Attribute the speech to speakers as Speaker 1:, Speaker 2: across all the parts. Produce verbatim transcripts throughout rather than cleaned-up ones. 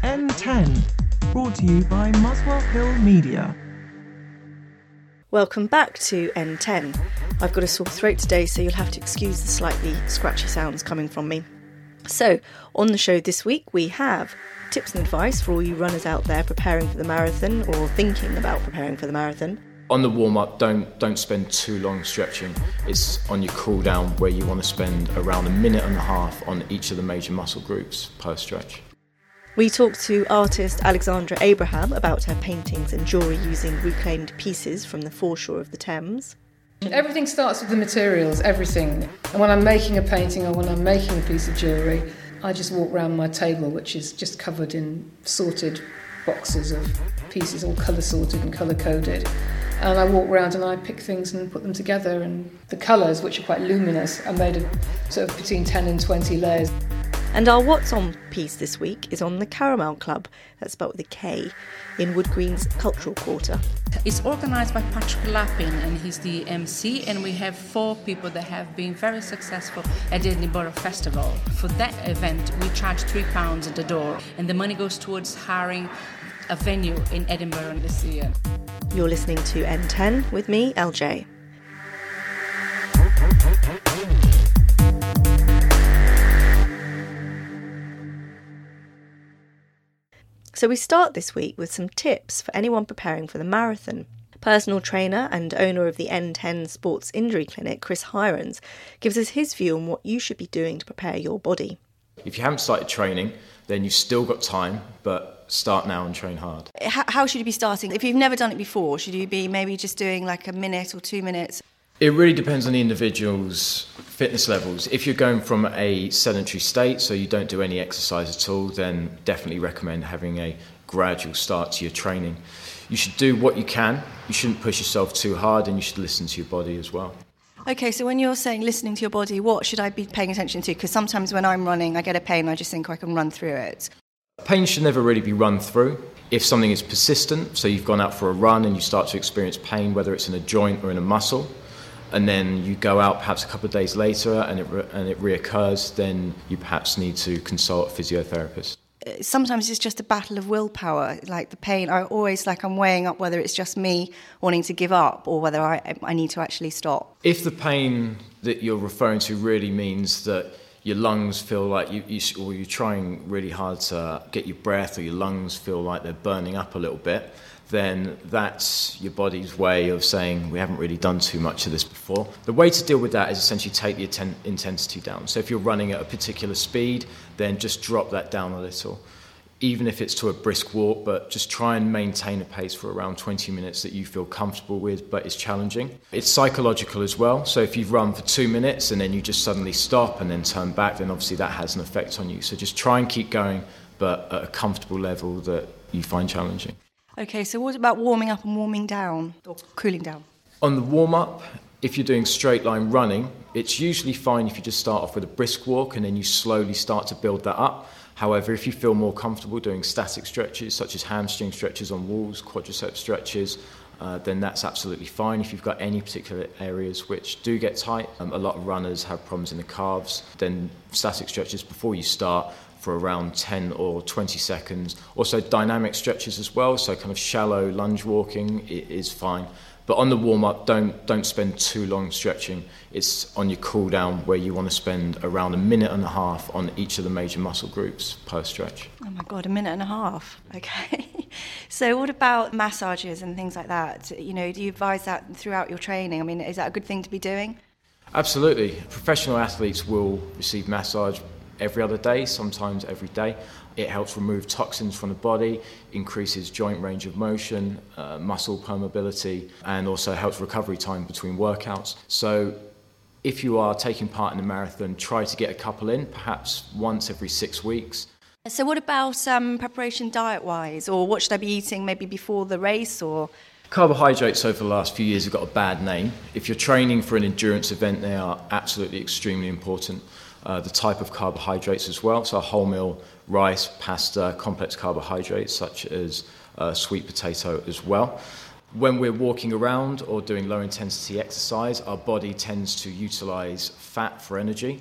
Speaker 1: N ten, brought to you by Muswell Hill Media.
Speaker 2: Welcome back to N ten. I've got a sore throat today, so you'll have to excuse the slightly scratchy sounds coming from me. So, on the show this week, we have tips and advice for all you runners out there preparing for the marathon or thinking about preparing for the marathon.
Speaker 3: On the warm-up, don't don't spend too long stretching. It's on your cool-down where you want to spend around a minute and a half on each of the major muscle groups per stretch.
Speaker 2: We talked to artist Alexandra Abraham about her paintings and jewellery using reclaimed pieces from the foreshore of the Thames.
Speaker 4: Everything starts with the materials, everything. And when I'm making a painting or when I'm making a piece of jewellery, I just walk around my table, which is just covered in sorted boxes of pieces, all colour sorted and colour coded. And I walk around and I pick things and put them together. And the colours, which are quite luminous, are made of sort of between ten and twenty layers.
Speaker 2: And our What's On piece this week is on the Caramel Club, that's spelled with a K, in Wood Green's Cultural Quarter.
Speaker 5: It's organised by Patrick Lappin, and he's the M C, and we have four people that have been very successful at the Edinburgh Festival. For that event, we charge three pounds at the door, and the money goes towards hiring a venue in Edinburgh this year.
Speaker 2: You're listening to N ten with me, L J. So we start this week with some tips for anyone preparing for the marathon. Personal trainer and owner of the N ten Sports Injury Clinic, Chris Hirons, gives us his view on what you should be doing to prepare your body.
Speaker 3: If you haven't started training, then you've still got time, but start now and train hard.
Speaker 6: How, how should you be starting? If you've never done it before, should you be maybe just doing like a minute or two minutes?
Speaker 3: It really depends on the individual's fitness levels. If you're going from a sedentary state, so you don't do any exercise at all, then definitely recommend having a gradual start to your training. You should do what you can. You shouldn't push yourself too hard, and you should listen to your body as well.
Speaker 6: Okay, so when you're saying listening to your body, what should I be paying attention to? Because sometimes when I'm running, I get a pain and I just think I can run through it.
Speaker 3: Pain should never really be run through. If something is persistent, so you've gone out for a run and you start to experience pain, whether it's in a joint or in a muscle, and then you go out perhaps a couple of days later and it re- and it reoccurs, then you perhaps need to consult a physiotherapist.
Speaker 6: Sometimes it's just a battle of willpower, like the pain. I always like I'm weighing up whether it's just me wanting to give up or whether I, I need to actually stop.
Speaker 3: If the pain that you're referring to really means that your lungs feel like you, you or you're trying really hard to get your breath, or your lungs feel like they're burning up a little bit, then that's your body's way of saying we haven't really done too much of this before. The way to deal with that is essentially take the atten- intensity down. So if you're running at a particular speed, then just drop that down a little, even if it's to a brisk walk, but just try and maintain a pace for around twenty minutes that you feel comfortable with but is challenging. It's psychological as well, so if you've run for two minutes and then you just suddenly stop and then turn back, then obviously that has an effect on you. So just try and keep going, but at a comfortable level that you find challenging.
Speaker 6: Okay, so what about warming up and warming down, or cooling down?
Speaker 3: On the warm-up, if you're doing straight line running, it's usually fine if you just start off with a brisk walk and then you slowly start to build that up. However, if you feel more comfortable doing static stretches, such as hamstring stretches on walls, quadricep stretches, uh, then that's absolutely fine. If you've got any particular areas which do get tight, um, a lot of runners have problems in the calves, then static stretches before you start for around ten or twenty seconds. Also dynamic stretches as well, so kind of shallow lunge walking is fine. But on the warm-up, don't don't spend too long stretching. It's on your cool-down where you want to spend around a minute and a half on each of the major muscle groups per stretch.
Speaker 6: Oh my God, a minute and a half. Okay. So what about massages and things like that? You know, do you advise that throughout your training? I mean, is that a good thing to be doing?
Speaker 3: Absolutely. Professional athletes will receive massage every other day, sometimes every day. It helps remove toxins from the body, increases joint range of motion, uh, muscle permeability, and also helps recovery time between workouts. So if you are taking part in a marathon, try to get a couple in, perhaps once every six weeks.
Speaker 6: So what about um, preparation diet-wise, or what should I be eating maybe before the race? Or
Speaker 3: Carbohydrates over the last few years have got a bad name. If you're training for an endurance event, they are absolutely extremely important. Uh, the type of carbohydrates as well, so wholemeal, rice, pasta, complex carbohydrates such as uh, sweet potato as well. When we're walking around or doing low intensity exercise, our body tends to utilize fat for energy.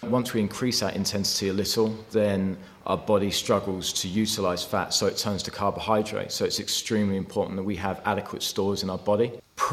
Speaker 3: Once we increase that intensity a little, then our body struggles to utilise fat, so it turns to carbohydrate. So it's extremely important that we have adequate stores in our body.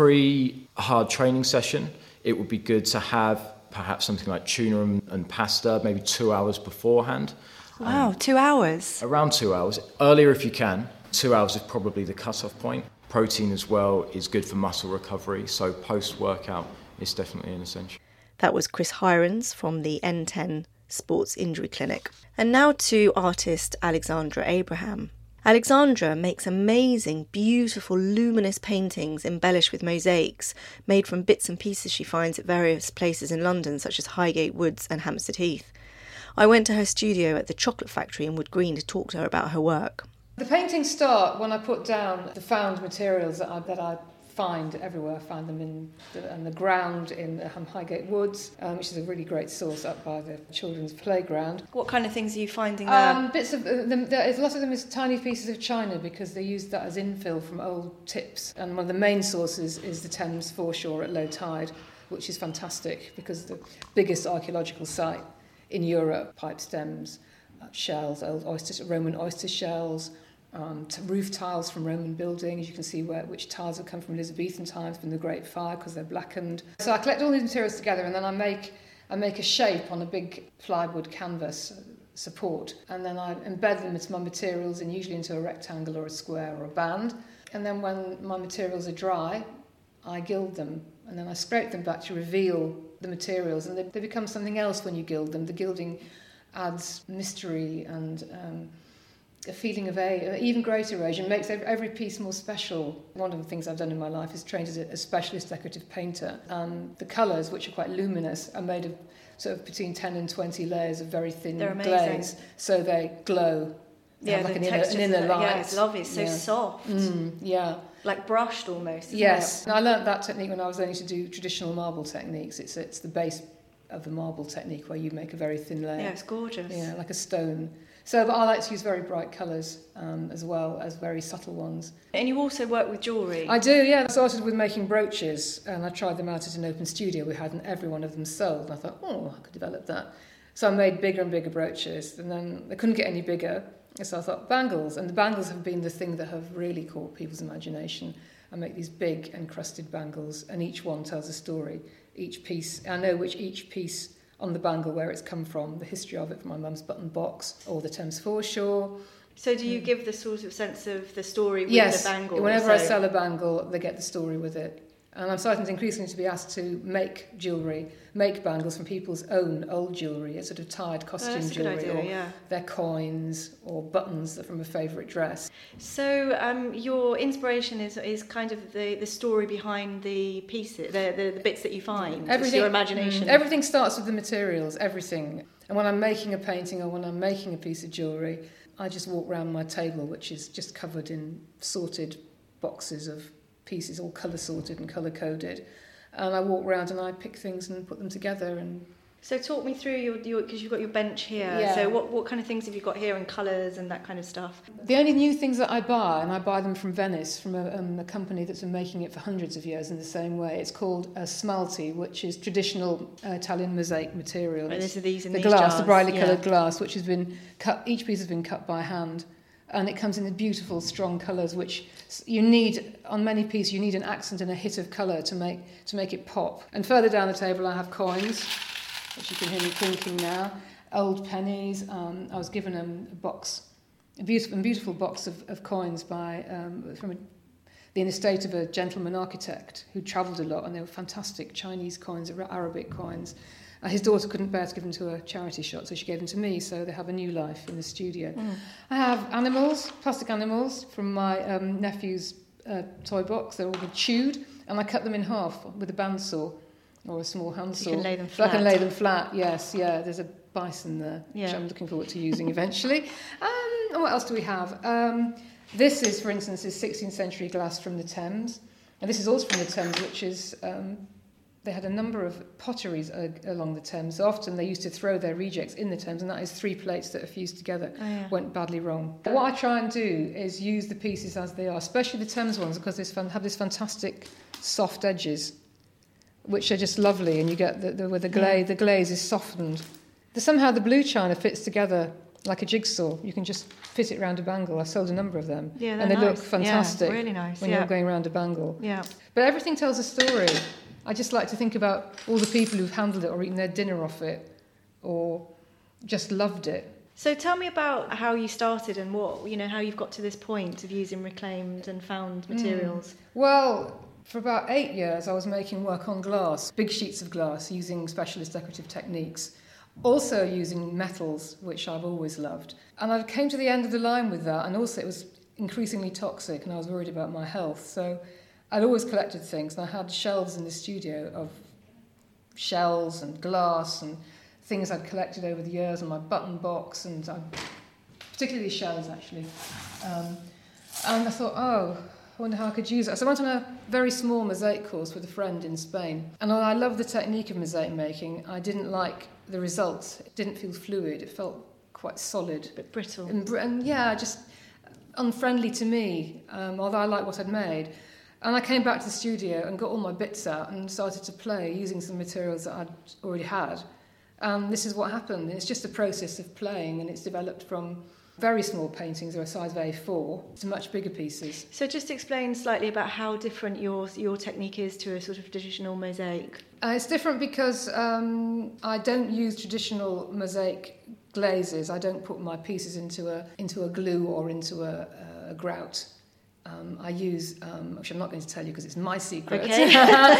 Speaker 3: Pre-hard training session, it would be good to have perhaps something like tuna and, and pasta, maybe two hours beforehand.
Speaker 6: Wow, um, two hours?
Speaker 3: Around two hours. Earlier if you can. Two hours is probably the cut-off point. Protein as well is good for muscle recovery, so post-workout is definitely an essential.
Speaker 2: That was Chris Hirons from the N ten Sports Injury Clinic. And now to artist Alexandra Abraham. Alexandra makes amazing, beautiful, luminous paintings embellished with mosaics, made from bits and pieces she finds at various places in London, such as Highgate Woods and Hampstead Heath. I went to her studio at the Chocolate Factory in Wood Green to talk to her about her work.
Speaker 4: The paintings start when I put down the found materials that I, that I find everywhere. I find them in the, in the ground in um, Highgate Woods, um, which is a really great source up by the children's playground.
Speaker 6: What kind of things are you finding there?
Speaker 4: Um, bits of uh, them, there is, a lot of them is tiny pieces of china because they use that as infill from old tips. And one of the main sources is the Thames foreshore at low tide, which is fantastic because the biggest archaeological site in Europe, pipe stems, uh, shells, old oyster, Roman oyster shells, Um, to roof tiles from Roman buildings. You can see where which tiles have come from Elizabethan times, from the Great Fire, because they're blackened. So I collect all these materials together, and then I make I make a shape on a big plywood canvas support, and then I embed them into my materials, and usually into a rectangle or a square or a band. And then when my materials are dry, I gild them, and then I scrape them back to reveal the materials, and they, they become something else when you gild them. The gilding adds mystery and um, a feeling of a, even greater age, and makes every piece more special. One of the things I've done in my life is trained as a, a specialist decorative painter. Um, the colours, which are quite luminous, are made of sort of between ten and twenty layers of very thin glaze, so they glow. They
Speaker 6: yeah,
Speaker 4: have like
Speaker 6: the
Speaker 4: an inner, an inner light.
Speaker 6: Yeah, it's lovely. It's so
Speaker 4: yeah.
Speaker 6: soft.
Speaker 4: Mm, yeah.
Speaker 6: Like brushed almost. Isn't
Speaker 4: yes.
Speaker 6: It?
Speaker 4: And I learnt that technique when I was learning to do traditional marble techniques. It's it's the base of the marble technique where you make a very thin layer.
Speaker 6: Yeah, it's gorgeous.
Speaker 4: Yeah, like a stone. So but I like to use very bright colours um, as well as very subtle ones.
Speaker 6: And you also work with jewellery?
Speaker 4: I do, yeah. I started with making brooches, and I tried them out at an open studio we had, and every one of them sold. And I thought, oh, I could develop that. So I made bigger and bigger brooches, and then they couldn't get any bigger. So I thought bangles, and the bangles have been the thing that have really caught people's imagination. I make these big encrusted bangles, and each one tells a story. Each piece, I know which each piece on the bangle, where it's come from, the history of it from my mum's button box, or the Thames foreshore.
Speaker 6: So do you give the sort of sense of the story with
Speaker 4: yes,
Speaker 6: the bangle?
Speaker 4: Yes, whenever
Speaker 6: so?
Speaker 4: I sell a bangle, they get the story with it. And I'm starting to increasingly to be asked to make jewellery, make bangles from people's own old jewellery, a sort of tied costume
Speaker 6: oh, that's a
Speaker 4: jewellery,
Speaker 6: good idea,
Speaker 4: or
Speaker 6: yeah.
Speaker 4: their coins, or buttons from a favourite dress.
Speaker 6: So um, your inspiration is is kind of the, the story behind the pieces, the, the, the bits that you find, everything, your imagination.
Speaker 4: Mm, everything starts with the materials, everything. And when I'm making a painting or when I'm making a piece of jewellery, I just walk around my table, which is just covered in sorted boxes of pieces, all colour sorted and colour coded, and I walk around and I pick things and put them together. And
Speaker 6: so talk me through your your because you've got your bench here.
Speaker 4: Yeah.
Speaker 6: So what what kind of things have you got here, and colours and that kind of stuff?
Speaker 4: The only new things that I buy, and I buy them from Venice, from a, um, a company that's been making it for hundreds of years in the same way. It's called a smalti, which is traditional uh, Italian mosaic material.
Speaker 6: And these are these in
Speaker 4: the
Speaker 6: these
Speaker 4: glass,
Speaker 6: jars.
Speaker 4: the brightly
Speaker 6: yeah.
Speaker 4: coloured glass, which has been cut. Each piece has been cut by hand. And it comes in the beautiful, strong colours, which you need, on many pieces, you need an accent and a hit of colour to make to make it pop. And further down the table, I have coins, which you can hear me clinking now, old pennies. Um, I was given a, a box, a beautiful, a beautiful box of, of coins by um, from a, the estate of a gentleman architect who travelled a lot, and they were fantastic Chinese coins, Arabic coins. Uh, his daughter couldn't bear to give them to a charity shop, so she gave them to me, so they have a new life in the studio. Mm. I have animals, plastic animals, from my um, nephew's uh, toy box. They're all been chewed, and I cut them in half with a bandsaw or a small handsaw.
Speaker 6: You can lay them
Speaker 4: so
Speaker 6: flat.
Speaker 4: I can lay them flat, yes, yeah. There's a bison there,
Speaker 6: yeah.
Speaker 4: which I'm looking forward to using eventually. Um, and what else do we have? Um, this is, for instance, is sixteenth century glass from the Thames. And this is also from the Thames, which is... Um, They had a number of potteries uh, along the Thames. So often they used to throw their rejects in the Thames, and that is three plates that are fused together.
Speaker 6: Oh, yeah.
Speaker 4: Went badly wrong. What I try and do is use the pieces as they are, especially the Thames ones, because they have this fantastic soft edges, which are just lovely, and you get the, the, where the glaze, the glaze is softened The, somehow the blue china fits together like a jigsaw. You can just fit it round a bangle. I've sold a number of them.
Speaker 6: Yeah,
Speaker 4: and they
Speaker 6: nice.
Speaker 4: look fantastic.
Speaker 6: Yeah, really nice.
Speaker 4: When
Speaker 6: yeah.
Speaker 4: you're going round a bangle.
Speaker 6: Yeah.
Speaker 4: But everything tells a story. I just like to think about all the people who've handled it or eaten their dinner off it or just loved it.
Speaker 6: So tell me about how you started and what, you know, how you've got to this point of using reclaimed and found materials.
Speaker 4: Mm. Well, for about eight years I was making work on glass, big sheets of glass, using specialist decorative techniques, also using metals, which I've always loved. And I came to the end of the line with that, and also it was increasingly toxic and I was worried about my health. So I'd always collected things, and I had shelves in the studio of shells and glass and things I'd collected over the years, and my button box, and I, particularly shells actually. Um, and I thought, oh, I wonder how I could use it. So I went on a very small mosaic course with a friend in Spain. And although I love the technique of mosaic making, I didn't like the result. It didn't feel fluid. It felt quite solid.
Speaker 6: A bit brittle.
Speaker 4: And, and yeah, just unfriendly to me, um, although I liked what I'd made. And I came back to the studio and got all my bits out and started to play using some materials that I'd already had. And this is what happened. It's just a process of playing, and it's developed from very small paintings or a size of A four to much bigger pieces.
Speaker 6: So just explain slightly about how different your your technique is to a sort of traditional mosaic.
Speaker 4: Uh, it's different because um, I don't use traditional mosaic glazes. I don't put my pieces into a into a glue or into a, a grout. Um, I use, um, which I'm not going to tell you because it's my secret.
Speaker 6: Okay.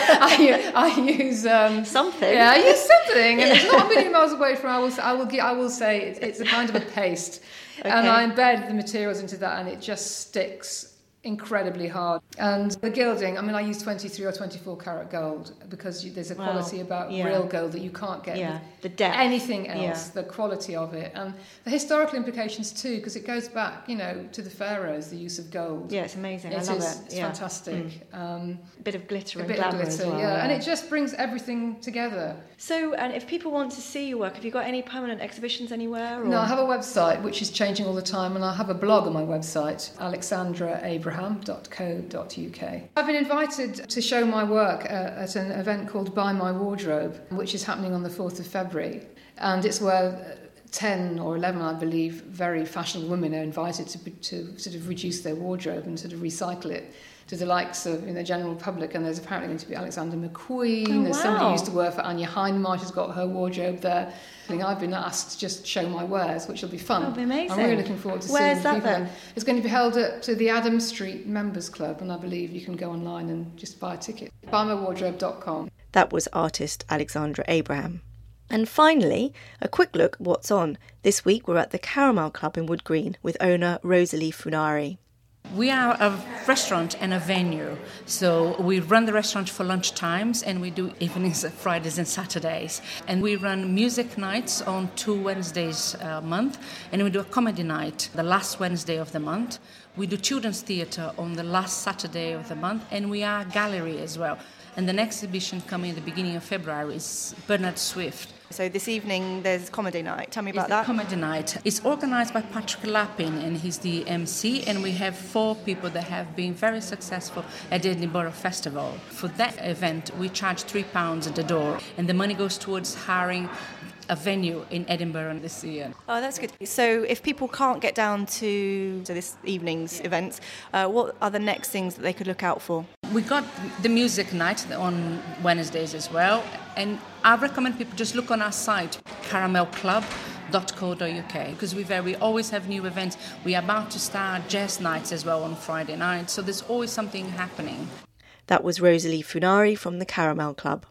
Speaker 4: I, I use um,
Speaker 6: something.
Speaker 4: Yeah, I use something, and it's not a million miles away from. I will, I will, I will say it's, it's a kind of a paste, okay. And I embed the materials into that, and it just sticks incredibly hard. And the gilding, I mean, I use twenty-three or twenty-four karat gold because you, there's a quality wow. about
Speaker 6: yeah.
Speaker 4: real gold that you can't get
Speaker 6: yeah.
Speaker 4: with
Speaker 6: the depth.
Speaker 4: anything else,
Speaker 6: yeah.
Speaker 4: the quality of it. And the historical implications too, because it goes back, you know, to the pharaohs, the use of gold.
Speaker 6: Yeah, it's amazing.
Speaker 4: It
Speaker 6: I love
Speaker 4: is,
Speaker 6: it.
Speaker 4: It's
Speaker 6: yeah.
Speaker 4: fantastic. Mm. Um,
Speaker 6: a bit of glitter
Speaker 4: a
Speaker 6: and
Speaker 4: bit
Speaker 6: glamour
Speaker 4: of glitter,
Speaker 6: as well.
Speaker 4: yeah.
Speaker 6: yeah.
Speaker 4: And it just brings everything together.
Speaker 6: So, and if people want to see your work, have you got any permanent exhibitions anywhere? Or?
Speaker 4: No, I have a website which is changing all the time, and I have a blog on my website, alexandra abraham dot co dot uk. I've been invited to show my work uh, at an event called Buy My Wardrobe, which is happening on the fourth of February, and it's where ten or eleven, I believe, very fashionable women are invited to to sort of reduce their wardrobe and sort of recycle it to the likes of, you know, general public. And there's apparently going to be Alexander McQueen.
Speaker 6: Oh,
Speaker 4: there's
Speaker 6: wow.
Speaker 4: somebody who used to work for Anya Hindmarch who's got her wardrobe there. I think I've been asked to just show my wares, which will be fun.
Speaker 6: That'll be amazing.
Speaker 4: I'm really looking forward to
Speaker 6: Where's
Speaker 4: seeing
Speaker 6: that
Speaker 4: people.
Speaker 6: then?
Speaker 4: It's going to be held at to the Adam Street Members Club, and I believe you can go online and just buy a ticket. buy my wardrobe dot com.
Speaker 2: That was artist Alexandra Abraham. And finally, a quick look at what's on. This week we're at the Caramel Club in Wood Green with owner Rosalie Funari.
Speaker 5: We are a restaurant and a venue, so we run the restaurant for lunch times, and we do evenings, Fridays and Saturdays. And we run music nights on two Wednesdays a month, and we do a comedy night the last Wednesday of the month. We do children's theatre on the last Saturday of the month, and we are a gallery as well. And the next exhibition coming at the beginning of February is Bernard Swift.
Speaker 6: So this evening there's comedy night. Tell me about
Speaker 5: it's
Speaker 6: that.
Speaker 5: Comedy night. It's organised by Patrick Lappin, and he's the M C, and we have four people that have been very successful at the Edinburgh Festival. For that event, we charge three pounds at the door, and the money goes towards hiring a venue in Edinburgh this year.
Speaker 6: Oh, that's good. So if people can't get down to, to this evening's events, uh, what are the next things that they could look out for?
Speaker 5: We got the music night on Wednesdays as well, and I recommend people just look on our site, caramel club dot co dot uk, because we very we always have new events. We are about to start jazz nights as well on Friday night, so there's always something happening.
Speaker 2: That was Rosalie Funari from the Caramel Club.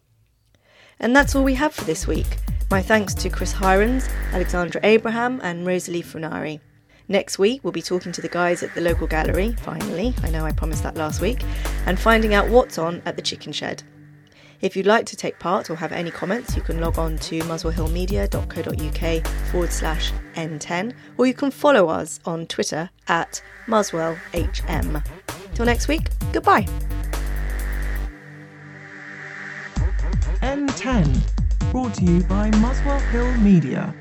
Speaker 2: And that's all we have for this week. My thanks to Chris Hirons, Alexandra Abraham and Rosalie Funari. Next week, we'll be talking to the guys at the local gallery, finally, I know I promised that last week, and finding out what's on at the Chicken Shed. If you'd like to take part or have any comments, you can log on to muswellhillmedia dot co dot uk forward slash N10, or you can follow us on Twitter at MuswellHM. Till next week, goodbye.
Speaker 1: N ten, brought to you by Muswell Hill Media.